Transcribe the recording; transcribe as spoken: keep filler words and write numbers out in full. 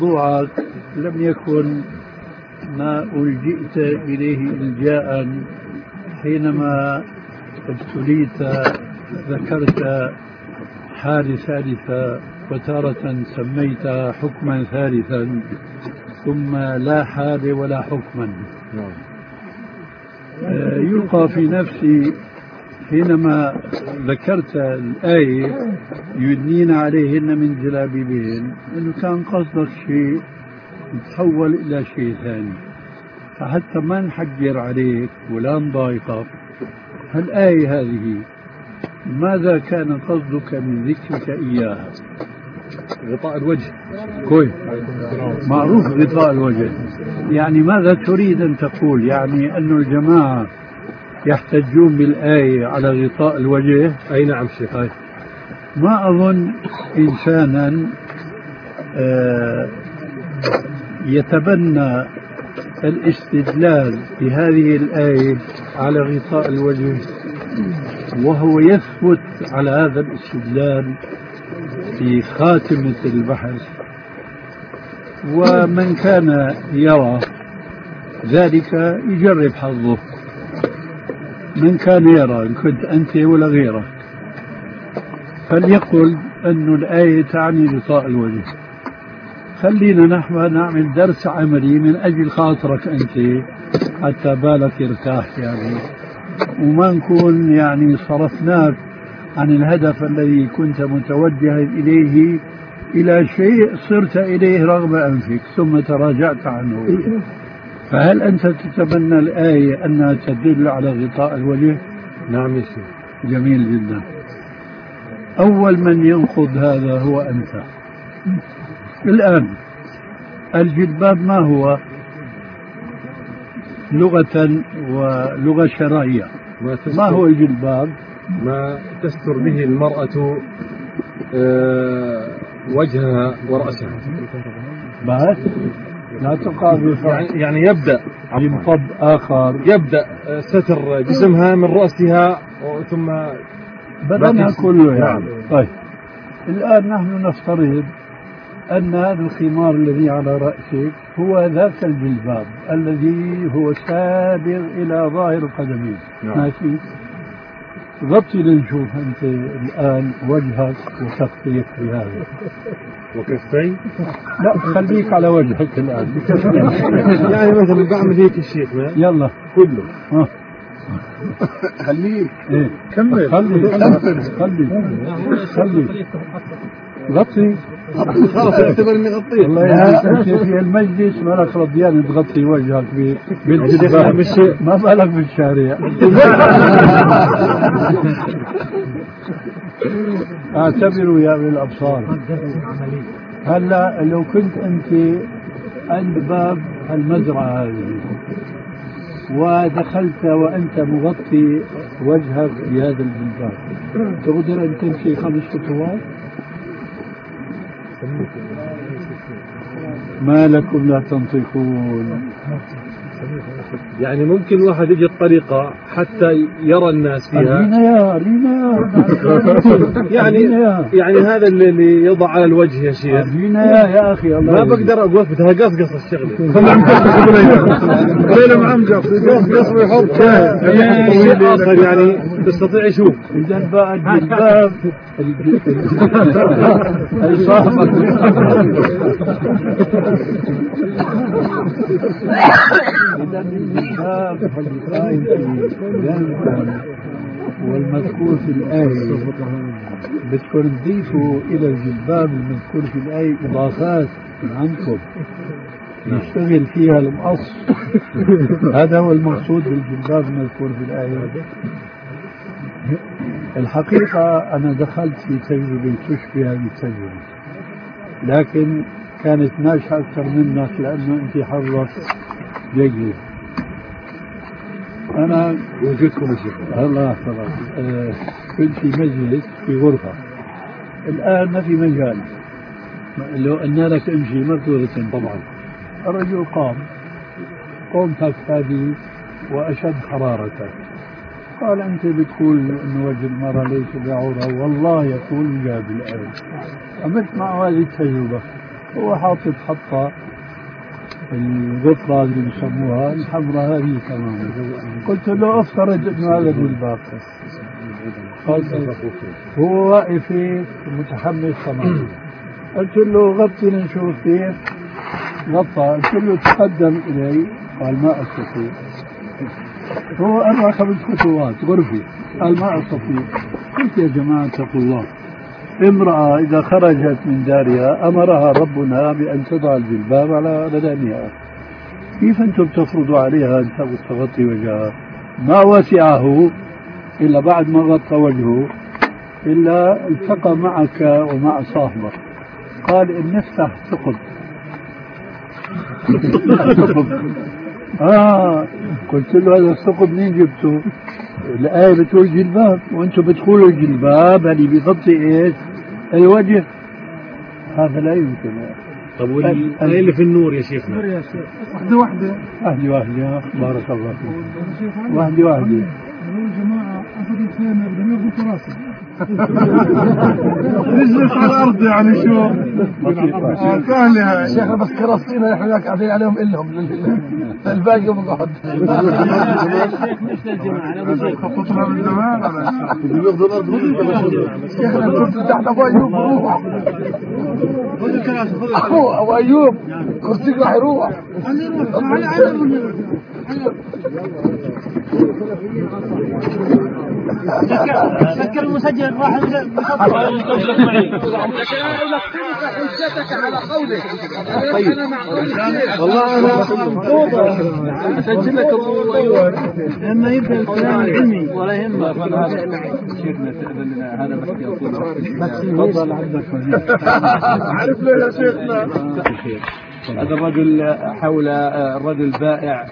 موضوعك لم يكن ما ألجئت إليه إلجاء حينما ابتليت ذكرت حال ثالثة وتارة سميت حكما ثالثا ثم لا حال ولا حكما. يلقى في نفسي حينما ذكرت الآية يدنين عليهن من جلابيبهن أنه كان قصدك شيء يتحول إلى شيء ثاني، فحتى ما نحجر عليك ولا نضايقك هالآية هذه ماذا كان قصدك من ذكرك إياها؟ غطاء الوجه. كويس، معروف غطاء الوجه، يعني ماذا تريد أن تقول؟ يعني أن الجماعة يحتجون بالآية على غطاء الوجه؟ أي نعم شيخ. ما أظن إنسانا يتبنى الاستدلال بهذه الآية على غطاء الوجه وهو يثبت على هذا الاستدلال في خاتمة البحث، ومن كان يرى ذلك يجرب حظه، من كان يرى إن كنت أنت ولا غيرك فليقل أن الآية تعني غطاء الوجه. خلينا نحن نعمل درس عملي من أجل خاطرك أنت حتى بالك يرتاح يعني، وما نكون يعني صرفناك عن الهدف الذي كنت متوجها إليه إلى شيء صرت إليه رغم أنفك ثم تراجعت عنه. فهل أنت تتبنى الآية أنها تدل على غطاء الوجه؟ نعم يا شيخ. جميل جدا. أول من ينقض هذا هو أنت. الآن الجلباب ما هو لغة ولغة شرعية؟ ما, ما هو الجلباب؟ ما تستر به المرأة أه وجهها ورأسها بس لا تقع يعني, يعني يبدأ ينقض آخر، يبدأ ستر جسمها من رأسها ثم بدنها كله يعني. طيب الآن نحن نفترض أن هذا الخمار الذي على رأسك هو ذاك الجلباب الذي هو سابغ إلى ظاهر القدمين. ماشي، غطي لنشوف أنت الآن وجهك وكفيك بهذا. وكفين؟ لا خليك على وجهك الآن. يعني مثلا بعمل هيك الشيخ يلا كله ها. خليك ايه كمل. خلي خلي خلي غطي. خلاص اعتبر اني غطيت. والله انت في المجلس ما لك رضيان تغطي وجهك بالجلباب، ما بالك بالشارع. اعتبروا يا اولي الابصار. هلا لو كنت انت عند باب المزرعه هذه ودخلت وأنت مغطي وجهك بهذا الجلباب تقدر أن تمشي خمس خطوات؟ ما لكم لا تنطقون؟ يعني ممكن واحد يجي الطريقة حتى يرى الناس فيها. لينا يا لينا يعني يعني هذا اللي يضع على الوجه يا شيخ. لينا يا يا أخي الله ما بقدر أقول بدها قصقص الشغلة. خلنا نقصقص ليلة معمقص قصقص ويحط شيء آخر يعني تستطيع يشوف. إذا بقى الجلباب أي صاحبك إذا الجلباب والمذكور في الآية بدكم تضيفوا إلى الجلباب المذكور في الآية إضافات من عندكم يشتغل فيها المقص. هذا هو المقصود بالجلباب المذكور في الآية. الحقيقة أنا دخلت في تجربة تشبه هذه التجربة لكن كانت ناجحة أكثر منك لأنه أنت حظك جيد. أنا وجودكم الشيخ الله يحفظك آه كنت في مجلس في غرفة، الآن ما في مجال، لو أن لك امشي مرتبة طبعا. الرجل قام قمتك هذه وأشد حرارة، قال أنت بتقول أن وجه المرأة ليس بعورة، والله يقول جاب الآن. عملت معه هذه التجربة هو حاطط حطة الغفرة اللي بيسموها الحمراء هذه كمان. قلت له افترض انه هذا جلباب، هو واقف متحمس تماما. قلت له غطي نشوف كيف غطى. قلت له تقدم الي، قال ما استطيع. هو أربع خمس خطوات غرفي، قال ما استطيع. قلت يا جماعة اتقوا الله، امرأة إذا خرجت من دارها أمرها ربنا بأن تضع الجلباب على بدنها، كيف أنتم تفرضوا عليها أن تغطي وجهها؟ ما وسعه إلا بعد ما غطى وجهه إلا التقى معك ومع صاحبك. قال إن نفتح ثقب. آه قلت له هذا الثقب منين جبته؟ الآية بتقول جلباب، وأنتم بتقولوا الجلباب اللي بيغطي إيش؟ الوجه. هذا لا يمكن. طب والآية اللي في النور يا شيخنا؟ واحدة واحدة واحدة واحدة بارك الله فيك. واحدة واحدة. جماعة أخذوا خيمة بدهم ياخذوا كراسي. نجلس على الأرض يعني شو؟ سهلة هاي. شيخنا بس كراسينا نحن هناك قاعدين عليهم إلهم الباقي بقعد. الشيخ مش للجماعة أنا بشيخ. خططنا من زمان على بدهم ياخذوا الأرض. شيخنا الكرسي تحت أبو أيوب بروح. خذ الكراسي خذ. أبو أيوب كرسيك راح يروح. خليه يروح. على على سكر المسجل واحد حجتك على قولك. طيب والله انا اسجل لك ابو ايوب لما يبدا الكلام العلمي ولا يهمك. شيخنا تأذن لنا هذا بحكي أقول تفضل عندك. عرفنا يا شيخنا. هذا الرجل حول الرجل بائع